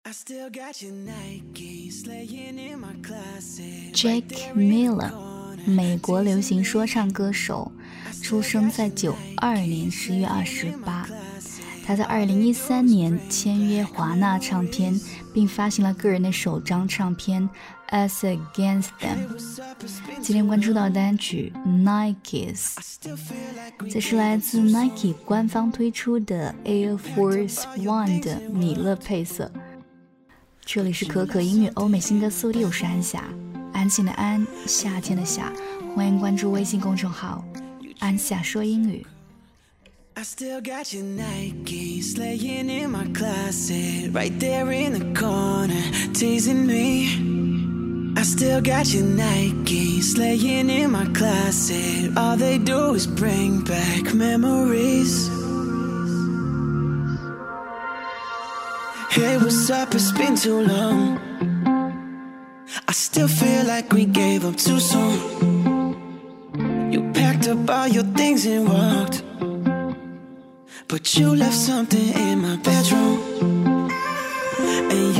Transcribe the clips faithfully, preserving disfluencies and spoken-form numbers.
Jack Miller， 美国流行说唱歌手，出生在九二年十月二十八。他在二零一三年签约华纳唱片，并发行了个人的首张唱片 As Against Them。 今天关注到的单曲 Nikes， 这是来自 Nike 官方推出的 Air Force One 的米勒配色。这里是可可音乐欧美新歌速递，我是安夏，安静的安，夏天的夏，欢迎关注微信公众号安夏说英语。 I still got your Nikes laying in my closet, right there in the corner, teasing me. I still got your Nikes laying in my closet, all they do is bring back memories. Hey, what's up? It's been too long. I still feel like we gave up too soon. You packed up all your things and walked, but you left something in my bedroom. And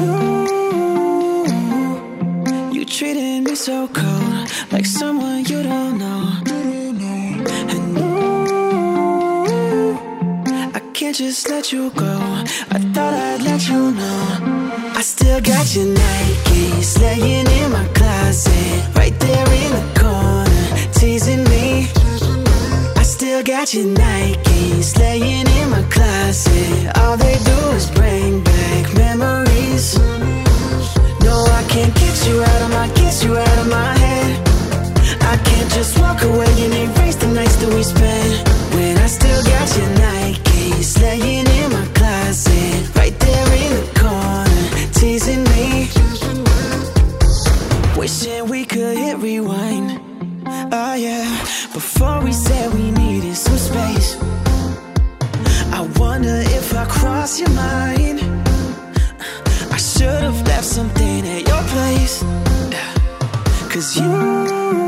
you, you treated me so cold, like someone you don't know. And ooh, I can't just let you go, I thought I'd let you know. I still got your Nikes laying in my closet, right there in the corner, teasing me. I still got your Nikes laying in my closet, all they do is bring back memories. No, I can't get you out of my, get you out of my head. I can't just walk away and erase the nights that we spent, when I still got your Nikes laying in my closet, right there in the corner, teasing me. Wishing we could hit rewind, oh yeah, before we said we needed some space. I wonder if I crossed your mind, I should've left something at your place. Cause you,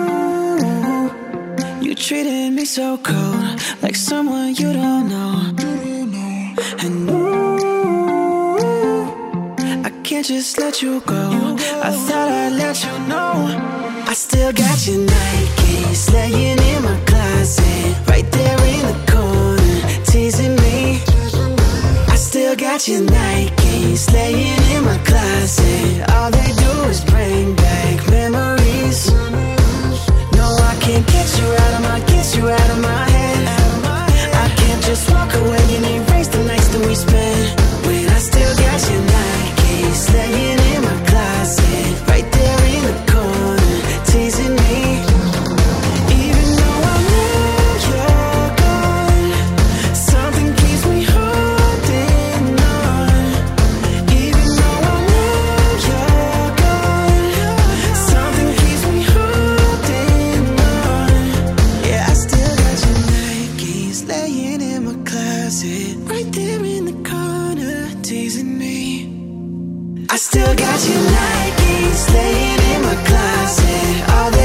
you treated me so cold, like someone you don't know. And ooh, I can't just let you go, I thought I'd let you know. I still got your Nikes laying in my closet, right there in the corner, teasing me. I still got your Nikes laying in my closet, all they do is bring back memories. No, I can't get you out of my, get you out of my head. I can't just walk away and erase the nights that we spent, when I still got your Nikes laying in my closet, right there in the corner, teasing me. Even though I know you're gone, something keeps me holding on. Even though I know you're gone, something keeps me holding on. Yeah, I still got your Nikes laying in my closet, right there in the corner, teasing me. I still got your Nikes laying in my closet, all